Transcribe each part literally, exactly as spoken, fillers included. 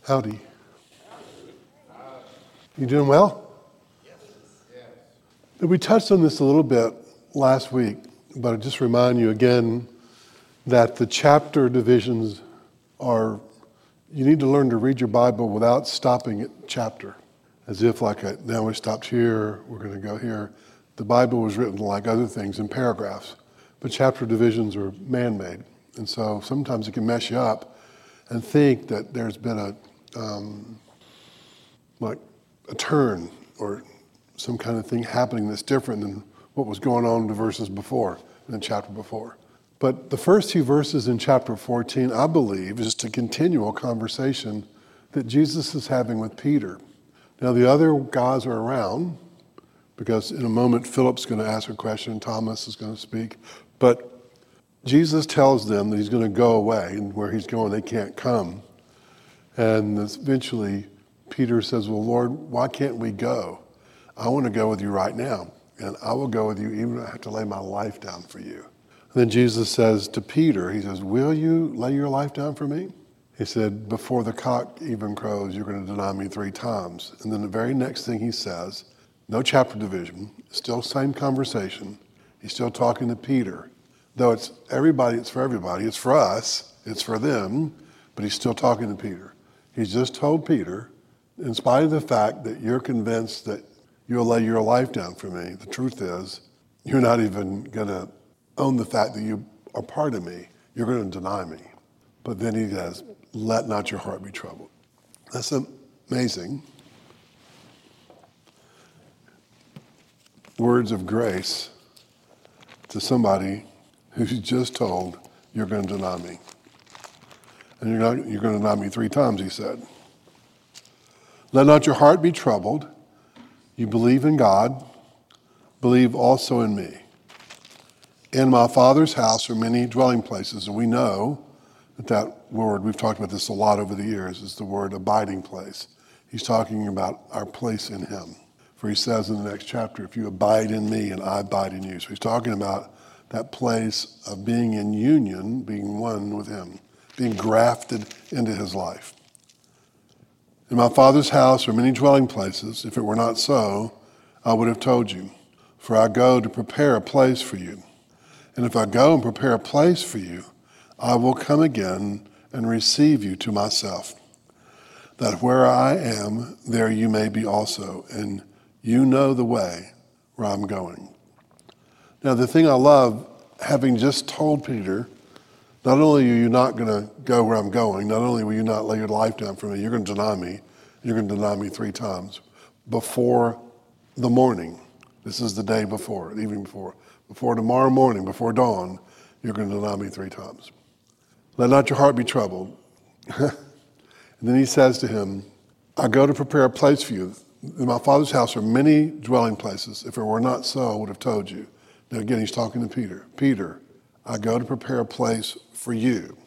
Howdy. You doing well? We touched on this a little bit last week, but I just remind you again that the chapter divisions are, you need to learn to read your Bible without stopping at chapter. As if like, a, now we stopped here, we're going to go here. The Bible was written like other things in paragraphs, but chapter divisions are man-made. And so sometimes it can mess you up and think that there's been a, um, like a turn or some kind of thing happening that's different than what was going on in the verses before, in the chapter before. But the first few verses in chapter fourteen, I believe, is to continue a conversation that Jesus is having with Peter. Now, the other guys are around, because in a moment, Philip's going to ask a question, Thomas is going to speak. But Jesus tells them that he's going to go away, and where he's going, they can't come. And eventually, Peter says, well, Lord, why can't we go? I want to go with you right now, and I will go with you even if I have to lay my life down for you. And then Jesus says to Peter, he says, will you lay your life down for me? He said, before the cock even crows, you're going to deny me three times. And then the very next thing he says, no chapter division, still same conversation. He's still talking to Peter. Though it's everybody, it's for everybody. It's for us, it's for them, but he's still talking to Peter. He's just told Peter, in spite of the fact that you're convinced that you'll lay your life down for me, the truth is, you're not even going to own the fact that you are part of me. You're going to deny me. But then he says, let not your heart be troubled. That's amazing. Words of grace to somebody who's just told, you're going to deny me. And you're, not, you're going to deny me three times, he said. Let not your heart be troubled. You believe in God, believe also in me. In my Father's house are many dwelling places, and we know that that word, we've talked about this a lot over the years, is the word abiding place. He's talking about our place in him. For he says in the next chapter, if you abide in me and I abide in you. So he's talking about that place of being in union, being one with him, being grafted into his life. In my Father's house are many dwelling places. If it were not so, I would have told you. For I go to prepare a place for you. And if I go and prepare a place for you, I will come again and receive you to myself, that where I am, there you may be also, and you know the way where I'm going. Now, the thing I love, having just told Peter, not only are you not going to go where I'm going, not only will you not lay your life down for me, you're going to deny me, you're going to deny me three times before the morning. This is the day before, the evening before. Before tomorrow morning, before dawn, you're going to deny me three times. Let not your heart be troubled. And then he says to him, I go to prepare a place for you. In my Father's house are many dwelling places. If it were not so, I would have told you. Now again, he's talking to Peter. Peter, I go to prepare a place for you,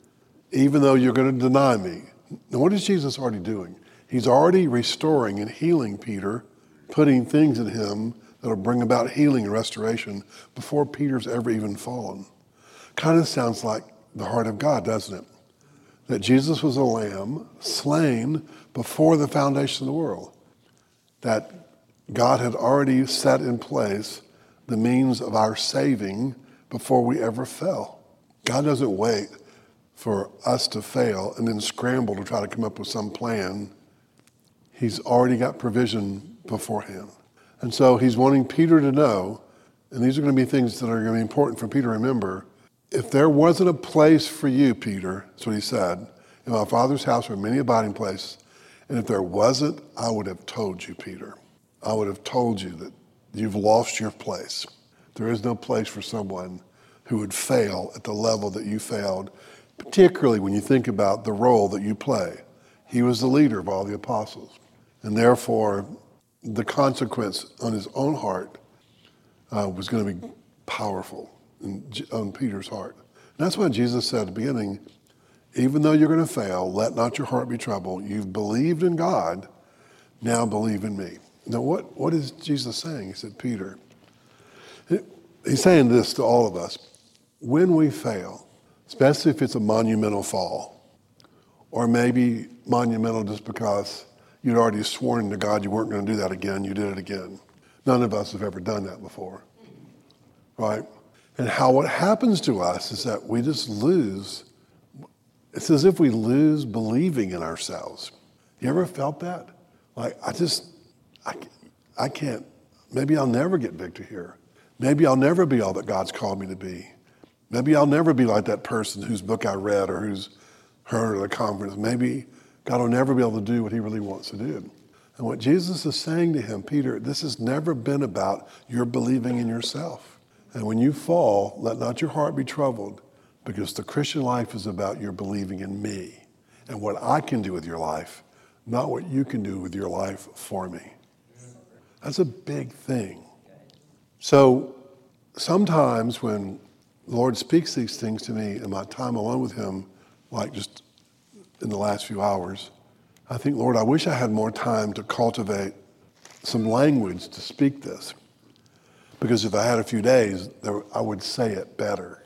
even though you're going to deny me. Now what is Jesus already doing? He's already restoring and healing Peter, putting things in him that'll bring about healing and restoration before Peter's ever even fallen. Kind of sounds like the heart of God, doesn't it? That Jesus was a lamb slain before the foundation of the world. That God had already set in place the means of our saving before we ever fell. God doesn't wait for us to fail and then scramble to try to come up with some plan. He's already got provision beforehand. And so he's wanting Peter to know, and these are going to be things that are going to be important for Peter to remember, if there wasn't a place for you, Peter, that's what he said, in my Father's house are many abiding places, and if there wasn't, I would have told you, Peter. I would have told you that you've lost your place. There is no place for someone who would fail at the level that you failed, particularly when you think about the role that you play. He was the leader of all the apostles, and therefore the consequence on his own heart uh, was going to be powerful in, on Peter's heart. And that's why Jesus said at the beginning, even though you're going to fail, let not your heart be troubled. You've believed in God, now believe in me. Now what, what is Jesus saying? He said, Peter, he's saying this to all of us. When we fail, especially if it's a monumental fall, or maybe monumental just because you'd already sworn to God you weren't going to do that again. You did it again. None of us have ever done that before, right? And how what happens to us is that we just lose. It's as if we lose believing in ourselves. You ever felt that? Like, I just, I, I can't, maybe I'll never get victory here. Maybe I'll never be all that God's called me to be. Maybe I'll never be like that person whose book I read or who's heard at a conference. Maybe God will never be able to do what he really wants to do. And what Jesus is saying to him, Peter, this has never been about your believing in yourself. And when you fall, let not your heart be troubled, because the Christian life is about your believing in me and what I can do with your life, not what you can do with your life for me. That's a big thing. So sometimes when the Lord speaks these things to me in my time alone with him, like just in the last few hours, I think, Lord, I wish I had more time to cultivate some language to speak this. Because if I had a few days, there, I would say it better.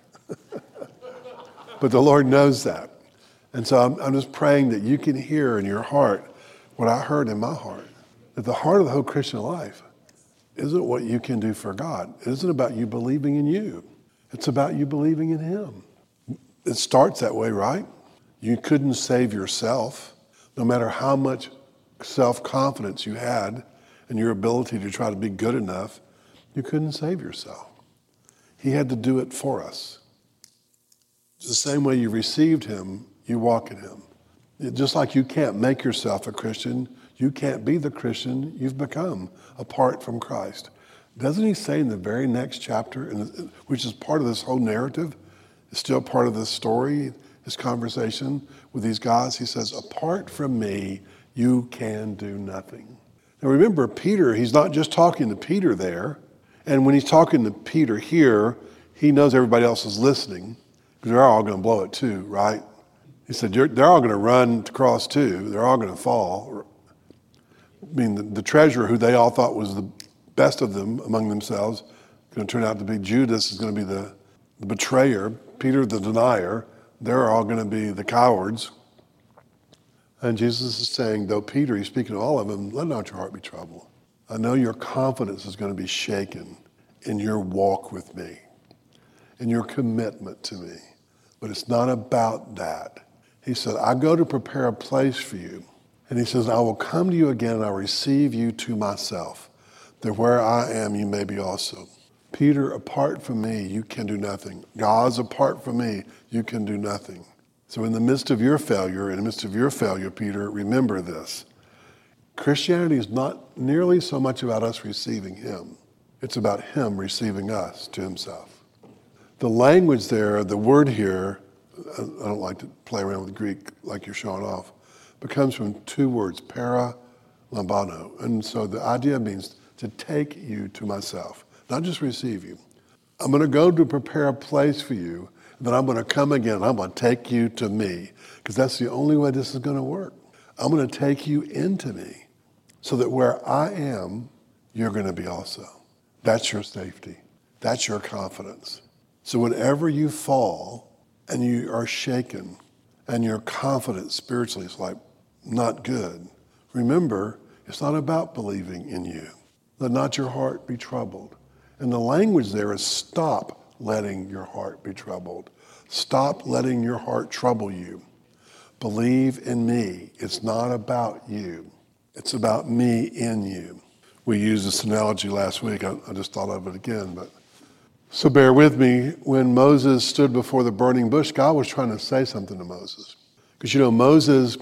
But the Lord knows that. And so I'm, I'm just praying that you can hear in your heart what I heard in my heart. That the heart of the whole Christian life isn't what you can do for God. It isn't about you believing in you. It's about you believing in him. It starts that way, right? You couldn't save yourself, no matter how much self-confidence you had and your ability to try to be good enough. You couldn't save yourself. He had to do it for us. It's the same way you received him, you walk in him. It, just like you can't make yourself a Christian, you can't be the Christian you've become apart from Christ. Doesn't he say in the very next chapter, which is part of this whole narrative, it's still part of this story, this conversation with these guys, he says, apart from me, you can do nothing. Now remember, Peter, he's not just talking to Peter there. And when he's talking to Peter here, he knows everybody else is listening because they're all going to blow it too, right? He said, You're, they're all going to run to cross too. They're all going to fall. I mean, the, the treasurer who they all thought was the best of them among themselves going to turn out to be Judas is going to be the, the betrayer, Peter the denier. They're all going to be the cowards. And Jesus is saying, though Peter, he's speaking to all of them, let not your heart be troubled. I know your confidence is going to be shaken in your walk with me, in your commitment to me. But it's not about that. He said, I go to prepare a place for you. And he says, I will come to you again and I will receive you to myself, that where I am, you may be also. Peter, apart from me, you can do nothing. God's apart from me, you can do nothing. So in the midst of your failure, in the midst of your failure, Peter, remember this. Christianity is not nearly so much about us receiving him. It's about him receiving us to himself. The language there, the word here, I don't like to play around with Greek like you're showing off, but comes from two words, para, lambano. And so the idea means to take you to myself, not just receive you. I'm going to go to prepare a place for you, and then I'm going to come again. I'm going to take you to me, because that's the only way this is going to work. I'm going to take you into me so that where I am, you're going to be also. That's your safety. That's your confidence. So whenever you fall and you are shaken and your confidence spiritually is like not good, remember, it's not about believing in you. Let not your heart be troubled. And the language there is stop letting your heart be troubled. Stop letting your heart trouble you. Believe in me. It's not about you. It's about me in you. We used this analogy last week. I, I just thought of it again. But so bear with me. When Moses stood before the burning bush, God was trying to say something to Moses. Because, you know, Moses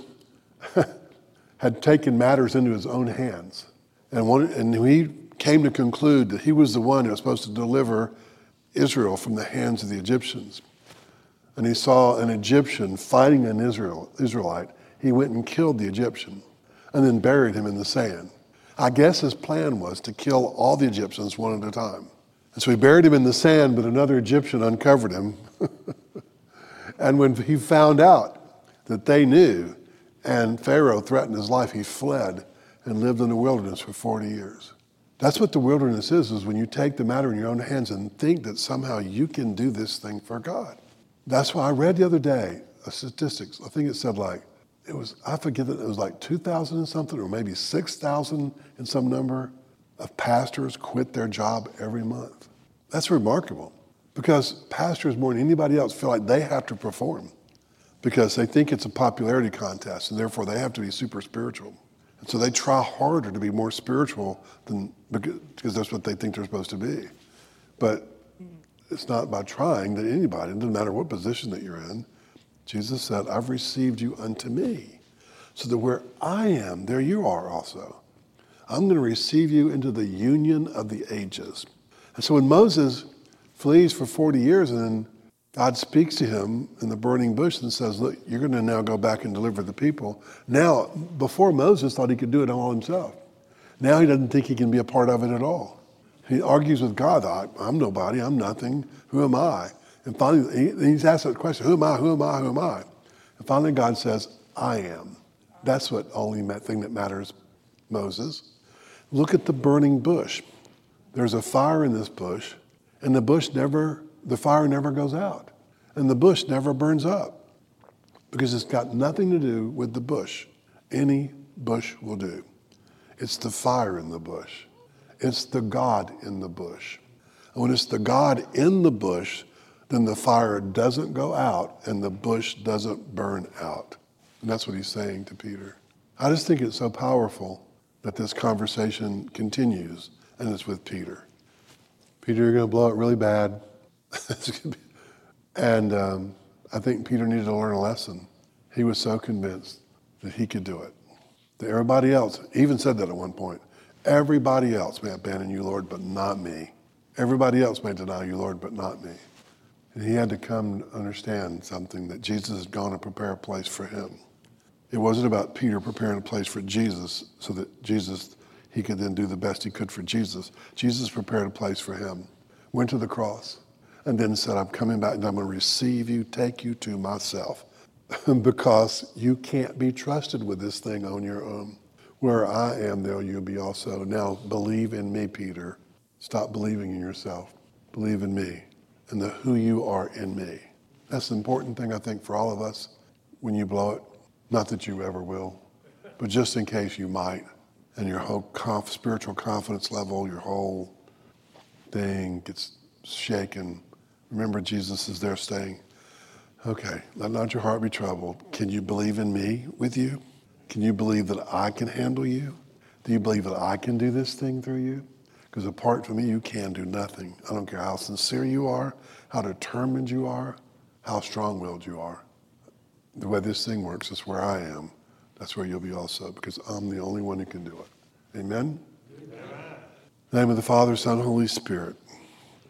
had taken matters into his own hands. And, one, and he came to conclude that he was the one who was supposed to deliver Israel from the hands of the Egyptians. And he saw an Egyptian fighting an Israel, Israelite. He went and killed the Egyptian and then buried him in the sand. I guess his plan was to kill all the Egyptians one at a time. And so he buried him in the sand, but another Egyptian uncovered him. And when he found out that they knew and Pharaoh threatened his life, he fled and lived in the wilderness for forty years. That's what the wilderness is, is when you take the matter in your own hands and think that somehow you can do this thing for God. That's why I read the other day a statistics. I think it said like, it was, I forget that it was like two thousand and something, or maybe six thousand and some number of pastors quit their job every month. That's remarkable, because pastors more than anybody else feel like they have to perform because they think it's a popularity contest, and therefore they have to be super spiritual. And so they try harder to be more spiritual than, because that's what they think they're supposed to be. But it's not by trying that anybody, it doesn't matter what position that you're in. Jesus said, I've received you unto me, so that where I am, there you are also. I'm going to receive you into the union of the ages. And so when Moses flees for forty years, and then God speaks to him in the burning bush and says, look, you're going to now go back and deliver the people. Now, before Moses thought he could do it all himself. Now he doesn't think he can be a part of it at all. He argues with God, I'm nobody, I'm nothing, who am I? And finally, he's asked that question, who am I, who am I, who am I? And finally God says, I am. That's what only thing that matters, Moses. Look at the burning bush. There's a fire in this bush, and the bush never, the fire never goes out. And the bush never burns up, because it's got nothing to do with the bush. Any bush will do. It's the fire in the bush. It's the God in the bush. And when it's the God in the bush, then the fire doesn't go out and the bush doesn't burn out. And that's what he's saying to Peter. I just think it's so powerful that this conversation continues, and it's with Peter. Peter, you're going to blow it really bad. and um, I think Peter needed to learn a lesson. He was so convinced that he could do it. That everybody else, he even said that at one point, everybody else may abandon you, Lord, but not me. Everybody else may deny you, Lord, but not me. And he had to come to understand something, that Jesus had gone to prepare a place for him. It wasn't about Peter preparing a place for Jesus so that Jesus, he could then do the best he could for Jesus. Jesus prepared a place for him, went to the cross, and then said, I'm coming back and I'm going to receive you, take you to myself, because you can't be trusted with this thing on your own. Where I am, there you'll be also. Now believe in me, Peter. Stop believing in yourself. Believe in me and the who you are in me. That's the important thing, I think, for all of us when you blow it. Not that you ever will, but just in case you might, and your whole conf- spiritual confidence level, your whole thing gets shaken. Remember, Jesus is there saying, okay, let not your heart be troubled. Can you believe in me with you? Can you believe that I can handle you? Do you believe that I can do this thing through you? Because apart from me, you can do nothing. I don't care how sincere you are, how determined you are, how strong-willed you are. The way this thing works is where I am. That's where you'll be also, because I'm the only one who can do it. Amen? Amen. In the name of the Father, Son, Holy Spirit.